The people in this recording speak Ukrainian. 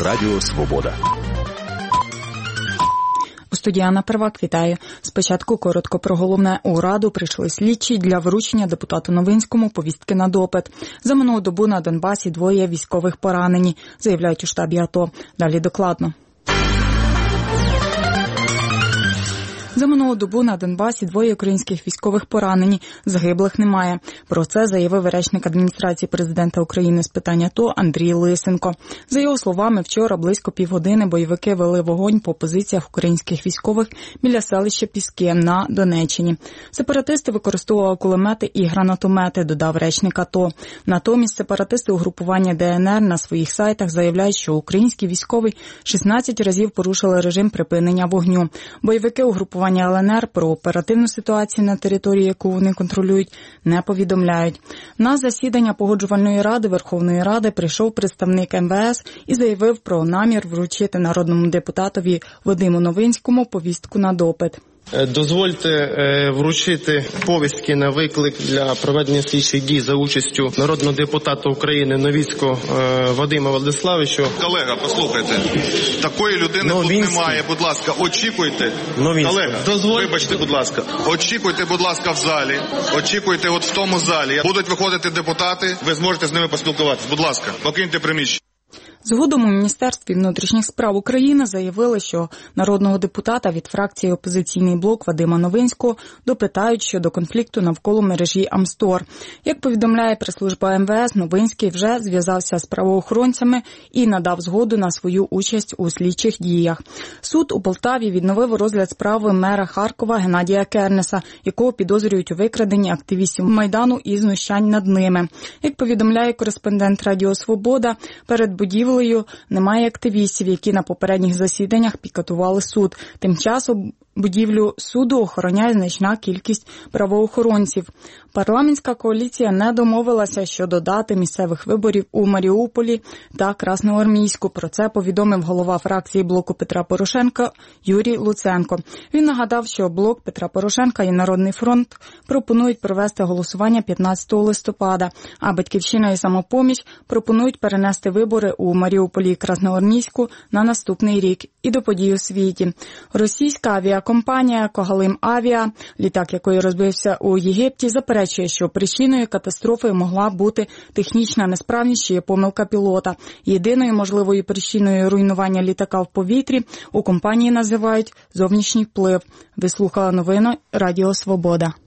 Радіо Свобода. У студії Анна Первак, вітаю. Спочатку коротко про головне. У Раду прийшли слідчі для вручення депутату Новинському повістки на допит. За минулу добу на Донбасі 2 військових поранені, заявляють у штабі АТО. Далі докладно. За минулу добу на Донбасі 2 українських військових поранені, загиблих немає. Про це заявив речник адміністрації президента України з питань АТО Андрій Лисенко. За його словами, вчора близько півгодини бойовики вели вогонь по позиціях українських військових біля селища Піски на Донеччині. Сепаратисти використовували кулемети і гранатомети, додав речник АТО. Натомість сепаратисти угрупування ДНР на своїх сайтах заявляють, що українські військові 16 разів порушили режим припинення вогню. Бойовики угрупування ЛНР про оперативну ситуацію на території, яку вони контролюють, не повідомляють. На засідання Погоджувальної ради Верховної Ради прийшов представник МВС і заявив про намір вручити народному депутатові Вадиму Новинському повістку на допит. Дозвольте вручити повістки на виклик для проведення слідчих дій за участю народного депутата України Новинського Вадима Владиславовича. Колега, послухайте, такої людини тут немає, будь ласка, очікуйте. Колега, вибачте, будь ласка, очікуйте, будь ласка, в залі, очікуйте от в тому залі. Будуть виходити депутати, ви зможете з ними поспілкуватися. Будь ласка, покиньте приміщення. Згодом у Міністерстві внутрішніх справ України заявили, що народного депутата від фракції «Опозиційний блок» Вадима Новинського допитають щодо конфлікту навколо мережі Амстор. Як повідомляє прес-служба МВС, Новинський вже зв'язався з правоохоронцями і надав згоду на свою участь у слідчих діях. Суд у Полтаві відновив розгляд справи мера Харкова Геннадія Кернеса, якого підозрюють у викраденні активістів Майдану і знущань над ними. Як повідомляє кореспондент Радіо Свобода, перед будівлею немає активістів, які на попередніх засіданнях пікетували суд. Тим часом будівлю суду охороняє значна кількість правоохоронців. Парламентська коаліція не домовилася щодо дати місцевих виборів у Маріуполі та Красноармійську. Про це повідомив голова фракції блоку Петра Порошенка Юрій Луценко. Він нагадав, що блок Петра Порошенка і Народний фронт пропонують провести голосування 15 листопада, а Батьківщина і Самопоміч пропонують перенести вибори у Маріуполі і Красноармійську на наступний рік і до подій у світі. Російська авіакомпанія «Когалим Авіа», літак якої розбився у Єгипті, заперечує, що причиною катастрофи могла бути технічна несправність чи помилка пілота. Єдиною можливою причиною руйнування літака в повітрі у компанії називають зовнішній вплив. Ви слухали новини Радіо Свобода.